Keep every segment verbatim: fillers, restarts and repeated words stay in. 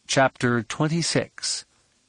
Chapter twenty-six.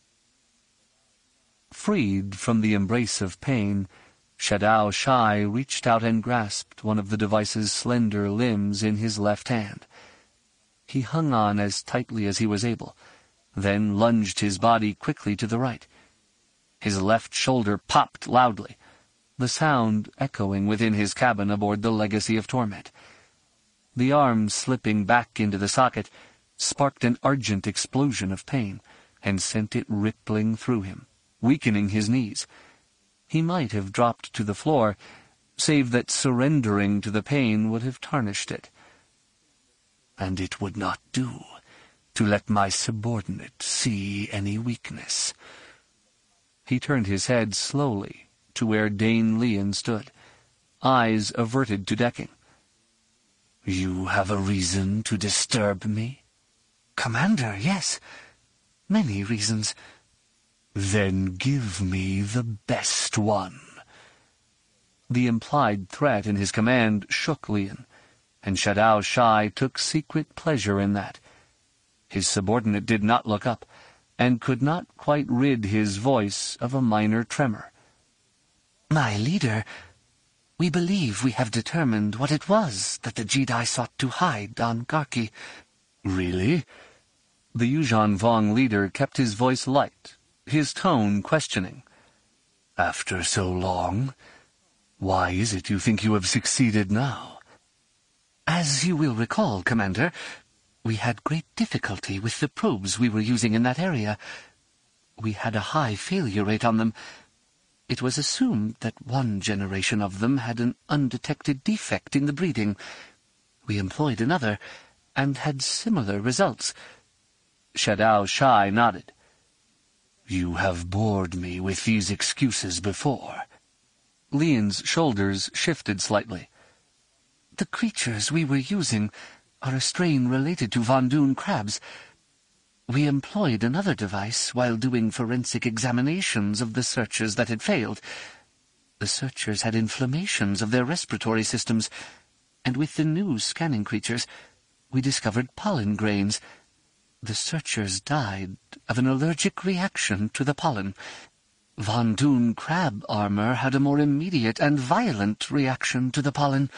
Freed from the embrace of pain, Shadow Shai reached out and grasped one of the device's slender limbs in his left hand. He hung on as tightly as he was able, then lunged his body quickly to the right. His left shoulder popped loudly, the sound echoing within his cabin aboard the Legacy of Torment. The arm slipping back into the socket sparked an argent explosion of pain, and sent it rippling through him, weakening his knees. He might have dropped to the floor, save that surrendering to the pain would have tarnished it. And it would not do to let my subordinate see any weakness. He turned his head slowly to where Dane Leon stood, eyes averted to decking. "You have a reason to disturb me?" "Commander, yes. Many reasons." "Then give me the best one." The implied threat in his command shook Leon, and Shadow Shai took secret pleasure in that. His subordinate did not look up, and could not quite rid his voice of a minor tremor. "My leader, we believe we have determined what it was that the Jedi sought to hide on Garki." "Really?" The Yuuzhan Vong leader kept his voice light, his tone questioning. "After so long, why is it you think you have succeeded now?" "As you will recall, Commander, we had great difficulty with the probes we were using in that area. We had a high failure rate on them. It was assumed that one generation of them had an undetected defect in the breeding. We employed another, and had similar results." Shadow Shai nodded. "You have bored me with these excuses before." Leon's shoulders shifted slightly. "The creatures we were using are a strain related to Von Dune crabs. We employed another device while doing forensic examinations of the searchers that had failed. The searchers had inflammations of their respiratory systems, and with the new scanning creatures, we discovered pollen grains. The searchers died of an allergic reaction to the pollen. Von Dune crab armor had a more immediate and violent reaction to the pollen."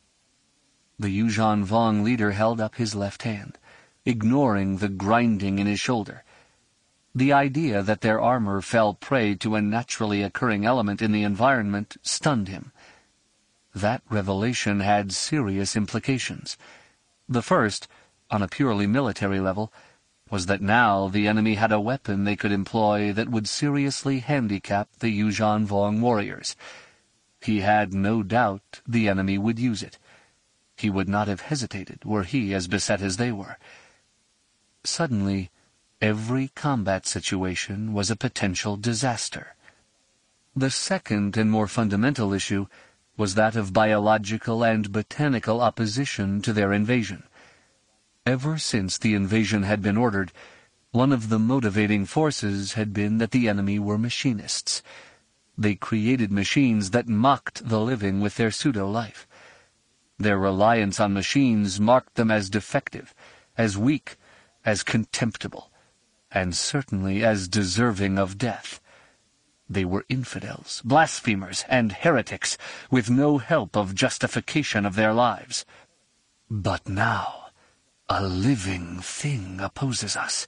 The Yuuzhan Vong leader held up his left hand, ignoring the grinding in his shoulder. The idea that their armor fell prey to a naturally occurring element in the environment stunned him. That revelation had serious implications. The first, on a purely military level, was that now the enemy had a weapon they could employ that would seriously handicap the Yuuzhan Vong warriors. He had no doubt the enemy would use it. He would not have hesitated were he as beset as they were. Suddenly, every combat situation was a potential disaster. The second and more fundamental issue was that of biological and botanical opposition to their invasion. Ever since the invasion had been ordered, one of the motivating forces had been that the enemy were machinists. They created machines that mocked the living with their pseudo-life. Their reliance on machines marked them as defective, as weak, as contemptible, and certainly as deserving of death. They were infidels, blasphemers, and heretics, with no help of justification of their lives. But now, a living thing opposes us.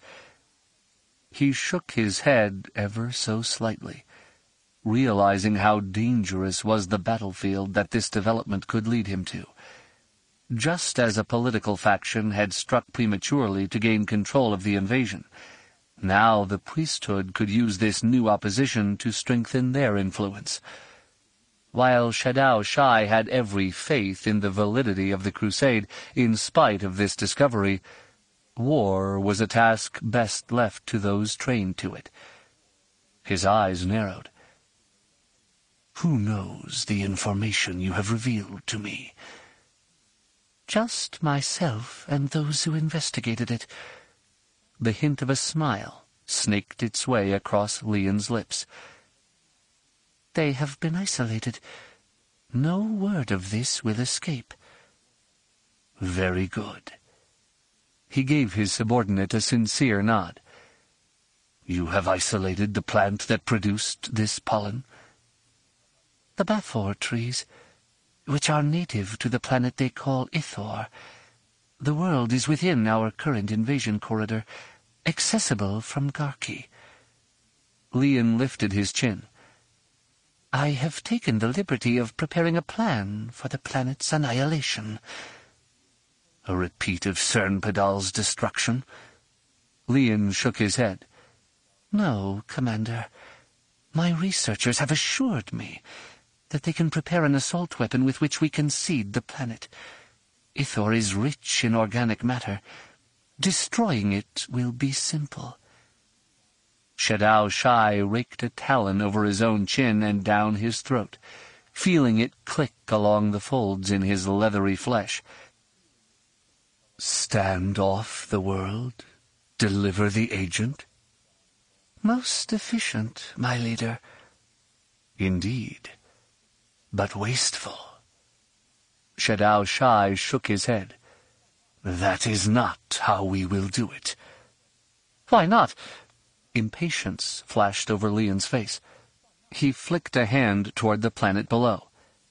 He shook his head ever so slightly, realizing how dangerous was the battlefield that this development could lead him to. Just as a political faction had struck prematurely to gain control of the invasion, now the priesthood could use this new opposition to strengthen their influence. While Shadow Shai had every faith in the validity of the crusade in spite of this discovery, war was a task best left to those trained to it. His eyes narrowed. "Who knows the information you have revealed to me?" "Just myself and those who investigated it." The hint of a smile snaked its way across Leon's lips. "They have been isolated. No word of this will escape." "Very good. He gave his subordinate a sincere nod. "You have isolated the plant that produced this pollen?" "The Bathor trees, which are native to the planet they call Ithor. The world is within our current invasion corridor, accessible from Garki." Lian lifted his chin. "I have taken the liberty of preparing a plan for the planet's annihilation." "A repeat of Cernpadal's destruction?" Lian shook his head. "No, Commander. My researchers have assured me that they can prepare an assault weapon with which we can seed the planet. Ithor is rich in organic matter. Destroying it will be simple." Shadao Shai raked a talon over his own chin and down his throat, feeling it click along the folds in his leathery flesh. "Stand off the world? Deliver the agent?" "Most efficient, my leader." "Indeed, but wasteful." Shadao Shai shook his head. "That is not how we will do it." "Why not?" Impatience flashed over Lian's face. He flicked a hand toward the planet below.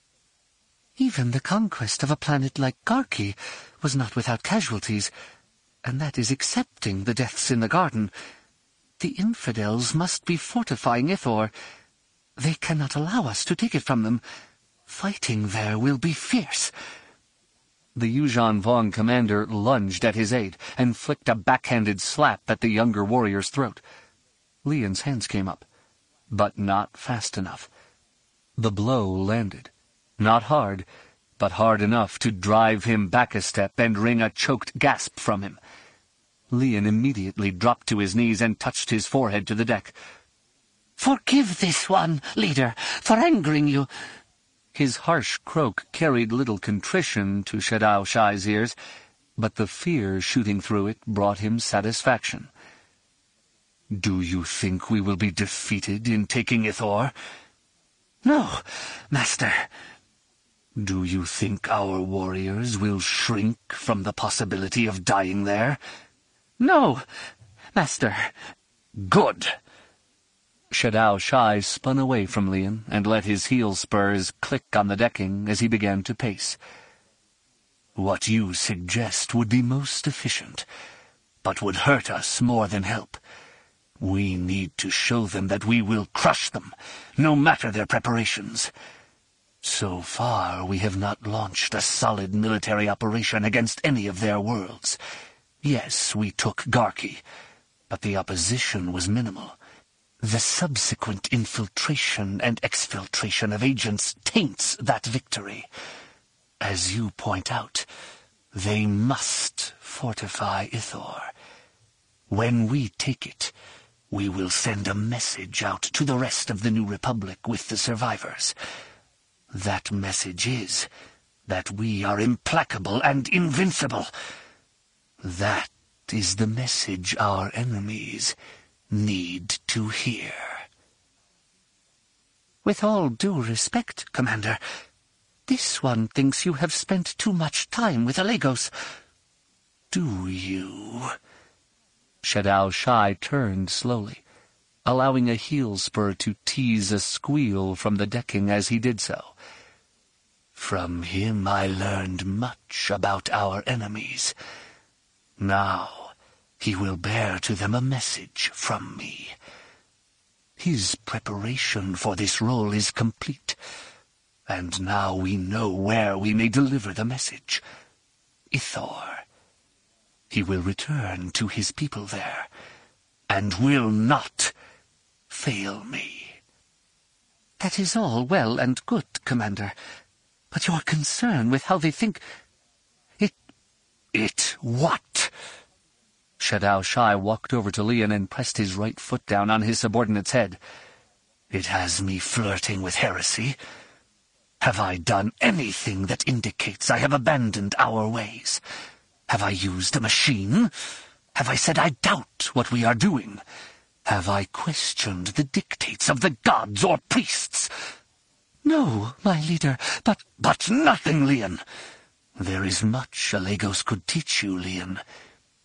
"Even the conquest of a planet like Garki was not without casualties, and that is accepting the deaths in the garden. The infidels must be fortifying Ithor. They cannot allow us to take it from them. Fighting there will be fierce." The Yuuzhan Vong commander lunged at his aide and flicked a backhanded slap at the younger warrior's throat. Lian's hands came up, but not fast enough. The blow landed. Not hard, but hard enough to drive him back a step and wring a choked gasp from him. Lian immediately dropped to his knees and touched his forehead to the deck. "Forgive this one, leader, for angering you." His harsh croak carried little contrition to Shadao Shai's ears, but the fear shooting through it brought him satisfaction. "Do you think we will be defeated in taking Ithor?" "No, Master." "Do you think our warriors will shrink from the possibility of dying there?" "No, Master." "Good." Shadao Shai spun away from Lian and let his heel spurs click on the decking as he began to pace. "What you suggest would be most efficient, but would hurt us more than help. We need to show them that we will crush them, no matter their preparations. So far, we have not launched a solid military operation against any of their worlds. Yes, we took Garki, but the opposition was minimal. The subsequent infiltration and exfiltration of agents taints that victory. As you point out, they must fortify Ithor. When we take it, we will send a message out to the rest of the New Republic with the survivors. That message is that we are implacable and invincible. That is the message our enemies need to hear." "With all due respect, Commander, this one thinks you have spent too much time with Alagos." "Do you?" Shadao Shai turned slowly, allowing a heel spur to tease a squeal from the decking as he did so. "From him I learned much about our enemies. Now he will bear to them a message from me. His preparation for this role is complete, and now we know where we may deliver the message. Ithor. He will return to his people there, and will not fail me." "That is all well and good, Commander, but your concern with how they think—" It... it what? Shadao Shai walked over to Lian and pressed his right foot down on his subordinate's head. "It has me flirting with heresy? Have I done anything that indicates I have abandoned our ways? Have I used a machine? Have I said I doubt what we are doing? Have I questioned the dictates of the gods or priests?" "No, my leader, but—" "But nothing, Lian! There is much Alagos could teach you, Lian.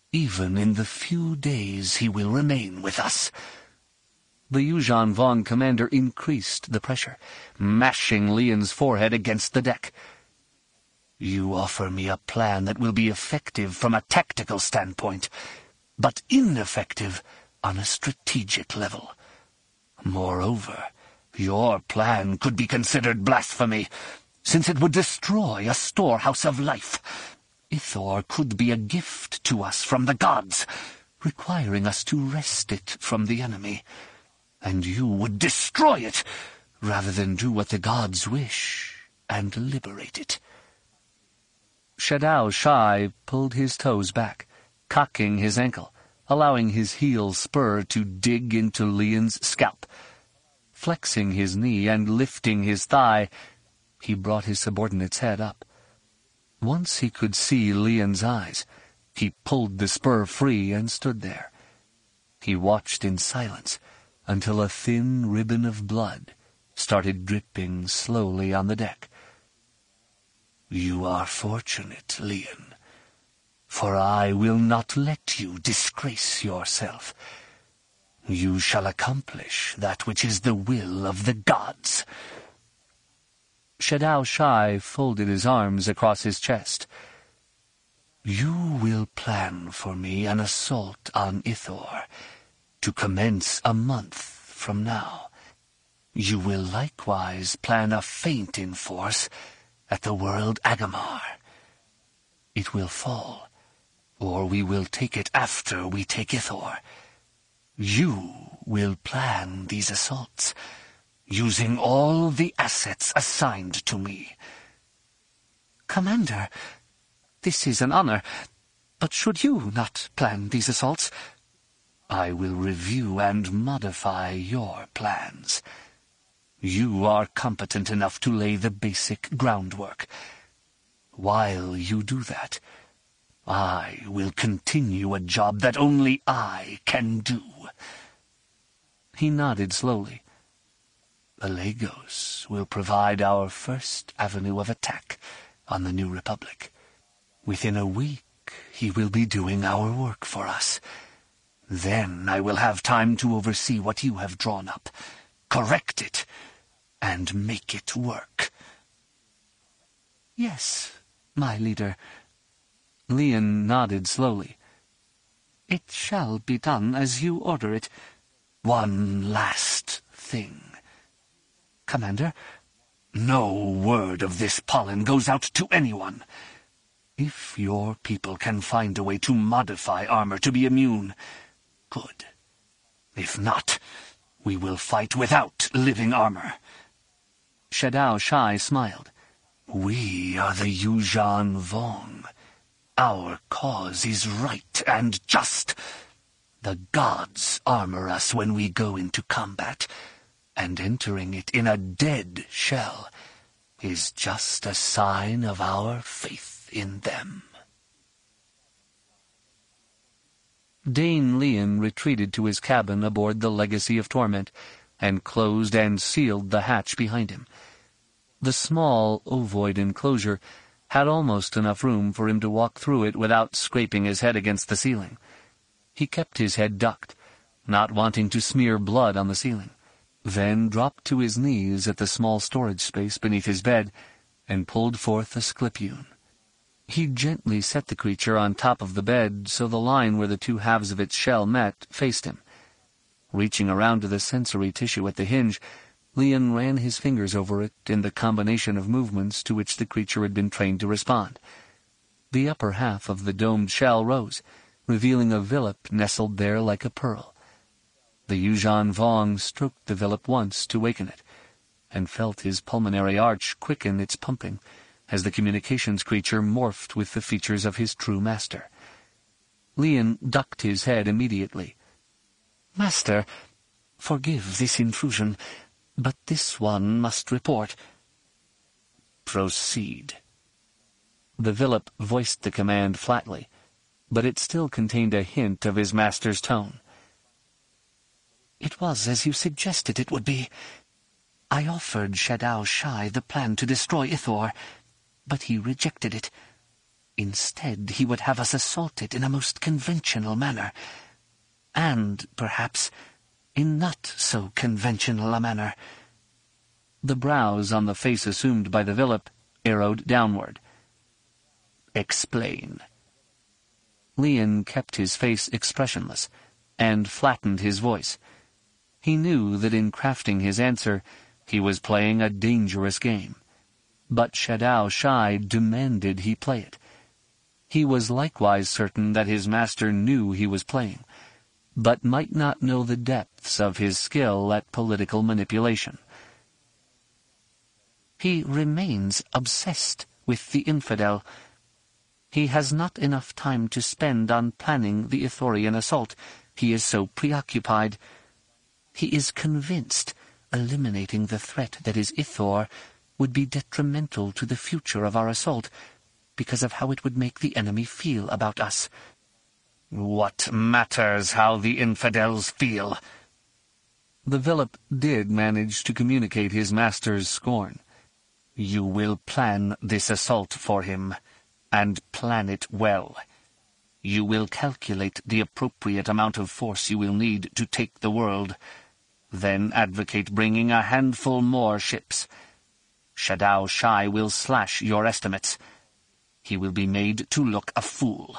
even in the few days he will remain with us." The Yuuzhan Vong commander increased the pressure, mashing Lian's forehead against the deck. "You offer me a plan that will be effective from a tactical standpoint, but ineffective on a strategic level. Moreover, your plan could be considered blasphemy, since it would destroy a storehouse of life. Ithor could be a gift to us from the gods, requiring us to wrest it from the enemy. And you would destroy it, rather than do what the gods wish, and liberate it." Shadao Shai pulled his toes back, cocking his ankle, allowing his heel spur to dig into Lian's scalp. Flexing his knee and lifting his thigh, he brought his subordinate's head up. Once he could see Lian's eyes, he pulled the spur free and stood there. He watched in silence until a thin ribbon of blood started dripping slowly on the deck. "You are fortunate, Lian, for I will not let you disgrace yourself. You shall accomplish that which is the will of the gods." Shadao Shai folded his arms across his chest. "You will plan for me an assault on Ithor, to commence a month from now. You will likewise plan a feint in force at the world Agamar. It will fall, or we will take it after we take Ithor. You will plan these assaults, using all the assets assigned to me." "Commander, this is an honor, but should you not plan these assaults?" "I will review and modify your plans. You are competent enough to lay the basic groundwork. While you do that, I will continue a job that only I can do." He nodded slowly. "Pelagos will provide our first avenue of attack on the New Republic. Within a week, he will be doing our work for us. Then I will have time to oversee what you have drawn up, correct it, and make it work." "Yes, my leader." Lian nodded slowly. "It shall be done as you order it." "One last thing." "Commander?" "No word of this pollen goes out to anyone. If your people can find a way to modify armor to be immune, good. If not, we will fight without living armor." Shadao Shai smiled. "We are the Yuuzhan Vong. Our cause is right and just. The gods armor us when we go into combat, and entering it in a dead shell is just a sign of our faith in them." Dane Lian retreated to his cabin aboard the Legacy of Torment, and closed and sealed the hatch behind him. The small, ovoid enclosure had almost enough room for him to walk through it without scraping his head against the ceiling. He kept his head ducked, not wanting to smear blood on the ceiling, then dropped to his knees at the small storage space beneath his bed and pulled forth a Sclipune. He gently set the creature on top of the bed so the line where the two halves of its shell met faced him. Reaching around to the sensory tissue at the hinge, Lian ran his fingers over it in the combination of movements to which the creature had been trained to respond. The upper half of the domed shell rose, revealing a Villip nestled there like a pearl. The Yuuzhan Vong stroked the Villip once to waken it, and felt his pulmonary arch quicken its pumping as the communications creature morphed with the features of his true master. Lian ducked his head immediately. "Master, forgive this intrusion, but this one must report." "Proceed." The Villip voiced the command flatly, but it still contained a hint of his master's tone. "It was as you suggested it would be. I offered Shadao Shai the plan to destroy Ithor, but he rejected it. Instead, he would have us assaulted in a most conventional manner, and, perhaps, in not so conventional a manner. The brows on the face assumed by the Vilip arrowed downward. "Explain." Lian kept his face expressionless, and flattened his voice. He knew that in crafting his answer, he was playing a dangerous game. But Shadao Shai demanded he play it. He was likewise certain that his master knew he was playing, but might not know the depths of his skill at political manipulation. He remains obsessed with the infidel. He has not enough time to spend on planning the Ithorian assault. He is so preoccupied. He is convinced eliminating the threat that is Ithor would be detrimental to the future of our assault, because of how it would make the enemy feel about us. "What matters how the infidels feel?" The Vilip did manage to communicate his master's scorn. "You will plan this assault for him, and plan it well. You will calculate the appropriate amount of force you will need to take the world, then advocate bringing a handful more ships. Shadao Shai will slash your estimates. He will be made to look a fool."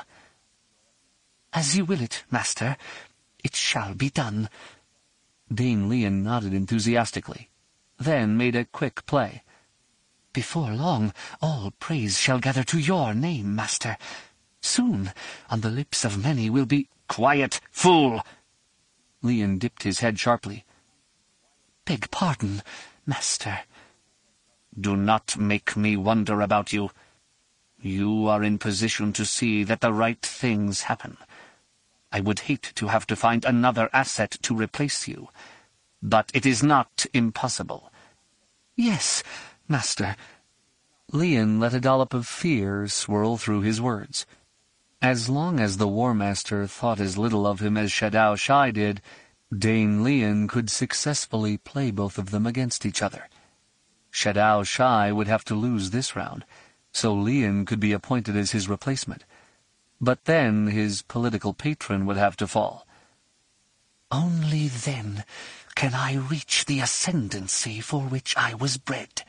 "As you will it, master. It shall be done." Dane Lian nodded enthusiastically, then made a quick play. "Before long, all praise shall gather to your name, master. Soon, on the lips of many will be—" "Quiet, fool!" Lian dipped his head sharply. "Beg pardon, master." "Do not make me wonder about you. You are in position to see that the right things happen. I would hate to have to find another asset to replace you, but it is not impossible." "Yes, master." Lian let a dollop of fear swirl through his words. As long as the War Master thought as little of him as Shadao Shai did, Dane Lian could successfully play both of them against each other. Shadao Shai would have to lose this round, so Lian could be appointed as his replacement. But then his political patron would have to fall. "Only then can I reach the ascendancy for which I was bred."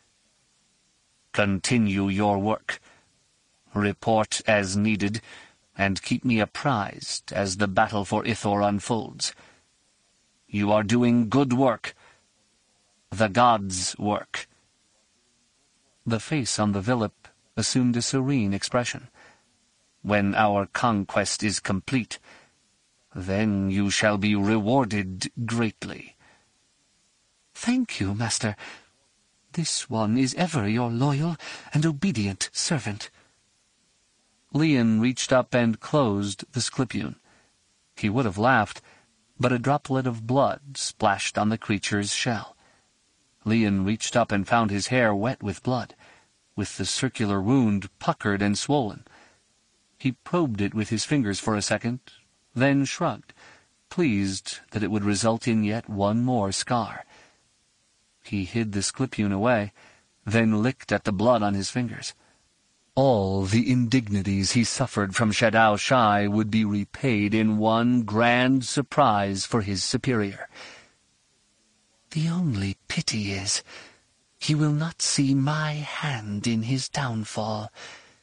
"Continue your work. Report as needed, and keep me apprised as the battle for Ithor unfolds. You are doing good work. The gods' work." The face on the Vilip assumed a serene expression. "When our conquest is complete, then you shall be rewarded greatly." "Thank you, master. This one is ever your loyal and obedient servant." Lian reached up and closed the Sclipune. He would have laughed, but a droplet of blood splashed on the creature's shell. Lian reached up and found his hair wet with blood, with the circular wound puckered and swollen. He probed it with his fingers for a second, then shrugged, pleased that it would result in yet one more scar. He hid the Sclipune away, then licked at the blood on his fingers. All the indignities he suffered from Shadao Shai would be repaid in one grand surprise for his superior. "The only pity is, he will not see my hand in his downfall."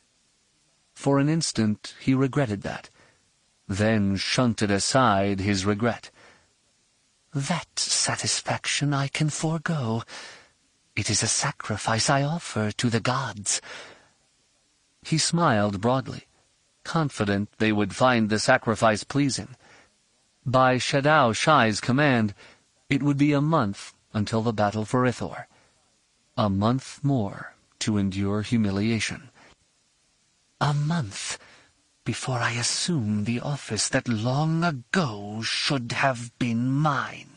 For an instant he regretted that, then shunted aside his regret. "That satisfaction I can forego. It is a sacrifice I offer to the gods." He smiled broadly, confident they would find the sacrifice pleasing. By Shadao Shai's command, it would be a month until the battle for Ithor. A month more to endure humiliation. A month before I assume the office that long ago should have been mine.